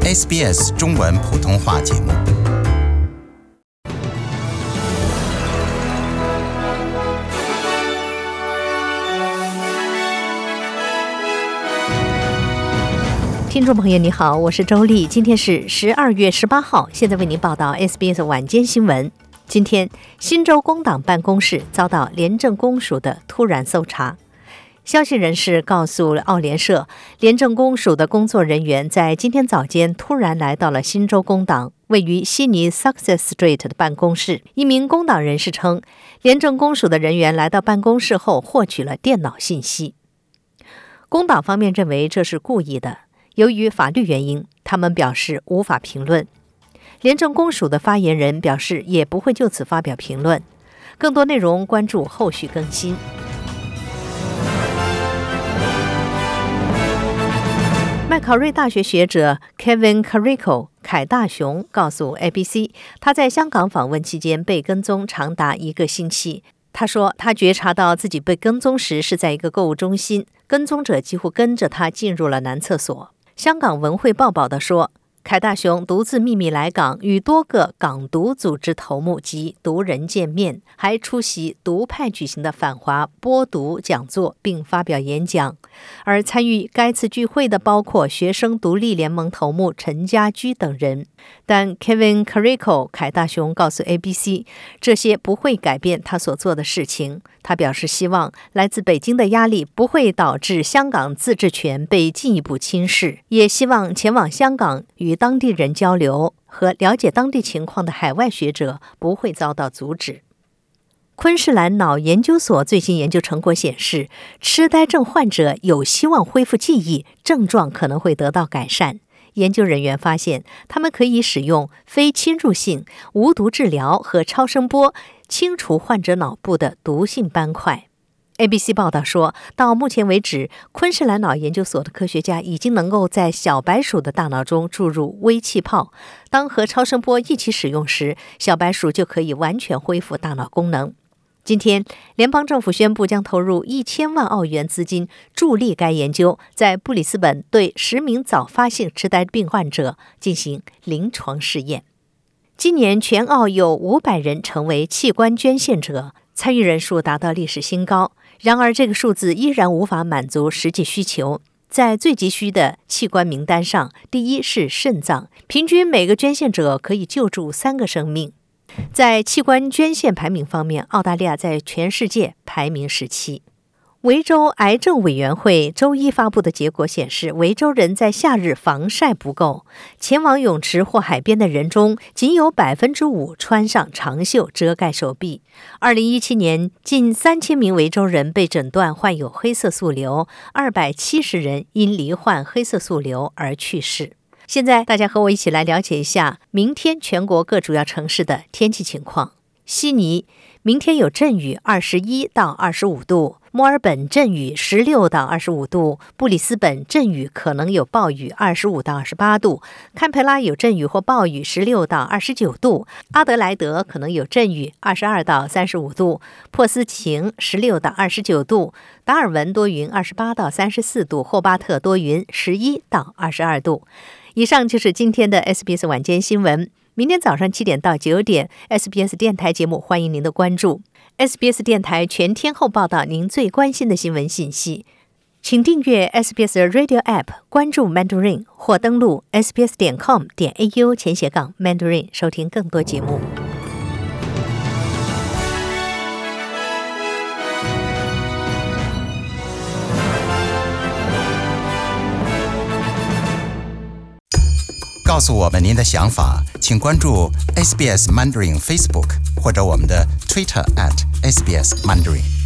SBS 中文普通话节目。 听众朋友你好，我是周丽，今天是12月18号，现在为您报道 SBS 晚间新闻。今天，新州工党办公室遭到廉政公署的突然搜查。消息人士告诉澳联社，廉政公署的工作人员在今天早间突然来到了新州工党位于悉尼 Success Street 的办公室。一名工党人士称，廉政公署的人员来到办公室后获取了电脑信息。工党方面认为这是故意的，由于法律原因，他们表示无法评论。廉政公署的发言人表示也不会就此发表评论，更多内容关注后续更新。麦考瑞大学学者 Kevin Carrico 凯大雄告诉 ABC， 他在香港访问期间被跟踪长达1个星期。他说他觉察到自己被跟踪时是在一个购物中心，跟踪者几乎跟着他进入了男厕所。香港文汇报报道说，凯大雄独自秘密来港，与多个港独组织头目及独人见面，还出席独派举行的反华播独讲座并发表演讲。而参与该次聚会的包括学生独立联盟头目陈家驹等人。但 Kevin Carrico 凯大雄告诉 ABC， 这些不会改变他所做的事情。他表示希望来自北京的压力不会导致香港自治权被进一步侵蚀，也希望前往香港与当地人交流和了解当地情况的海外学者不会遭到阻止。昆士兰脑研究所最新研究成果显示，痴呆症患者有希望恢复记忆，症状可能会得到改善。研究人员发现，他们可以使用非侵入性无毒治疗和超声波清除患者脑部的毒性斑块。ABC 报道说，到目前为止，昆士兰脑研究所的科学家已经能够在小白鼠的大脑中注入微气泡，当和超声波一起使用时，小白鼠就可以完全恢复大脑功能。今天，联邦政府宣布将投入1000万澳元资金助力该研究，在布里斯本对10名早发性痴呆病患者进行临床试验。今年全澳有500人成为器官捐献者，参与人数达到历史新高。然而，这个数字依然无法满足实际需求。在最急需的器官名单上，第一是肾脏，平均每个捐献者可以救助3个生命。在器官捐献排名方面，澳大利亚在全世界排名17。维州癌症委员会周一发布的结果显示，维州人在夏日防晒不够，前往泳池或海边的人中，仅有 5% 穿上长袖遮盖手臂。2017年，近3000名维州人被诊断患有黑色素瘤，270人因罹患黑色素瘤而去世。现在大家和我一起来了解一下明天全国各主要城市的天气情况。悉尼明天有阵雨，21到25度；墨尔本阵雨，16到25度；布里斯本阵雨可能有暴雨，25到28度；堪培拉有阵雨或暴雨，16到29度；阿德莱德可能有阵雨，22到35度；珀斯晴，16到29度；达尔文多云，28到34度；霍巴特多云，11到22度。以上就是今天的 SBS 晚间新闻。明天早上7点到9点 SBS 电台节目欢迎您的关注。SBS 电台全天候报道您最关心的新闻信息。请订阅 SBS Radio App， 关注 Mandarin 或登录 sbs.com.au/Mandarin 收听更多节目。 告诉我们您的想法，请关注 SBS Mandarin Facebook 或者我们的 Twitter @SBS Mandarin。